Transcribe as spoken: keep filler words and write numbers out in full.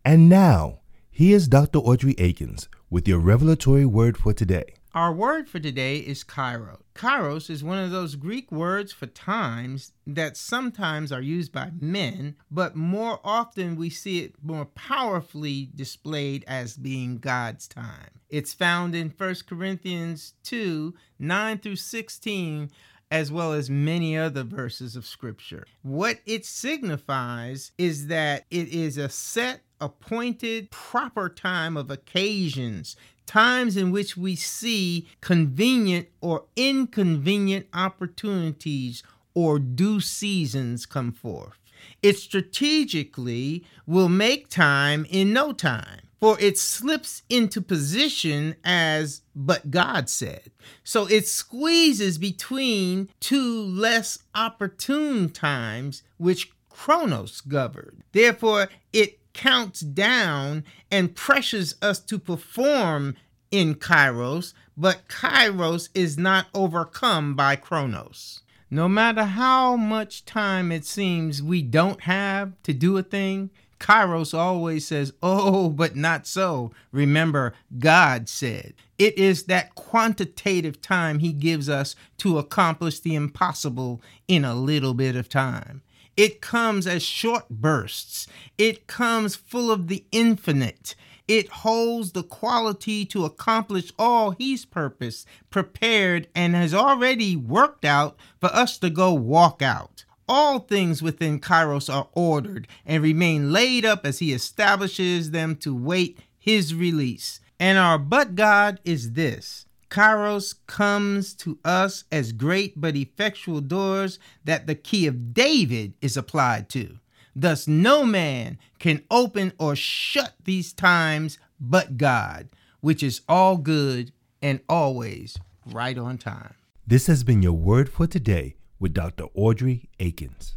And now, here's Doctor Audrey Akins with your revelatory word for today. Our word for today is kairos. Kairos is one of those Greek words for times that sometimes are used by men, but more often we see it more powerfully displayed as being God's time. It's found in First Corinthians two, nine through sixteen, as well as many other verses of Scripture. What it signifies is that it is a set, appointed, proper time of occasions, times in which we see convenient or inconvenient opportunities or due seasons come forth. It strategically will make time in no time, for it slips into position as but God said. So it squeezes between two less opportune times which Chronos governed. Therefore, it counts down and pressures us to perform in Kairos, but Kairos is not overcome by Chronos. No matter how much time it seems we don't have to do a thing, Kairos always says, oh, but not so. Remember, God said. It is that quantitative time he gives us to accomplish the impossible in a little bit of time. It comes as short bursts. It comes full of the infinite. It holds the quality to accomplish all he's purposed, prepared, and has already worked out for us to go walk out. All things within Kairos are ordered and remain laid up as he establishes them to wait his release. And our but God is this: Kairos comes to us as great but effectual doors that the key of David is applied to. Thus no man can open or shut these times but God, which is all good and always right on time. This has been your word for today with Doctor Audrey Akins.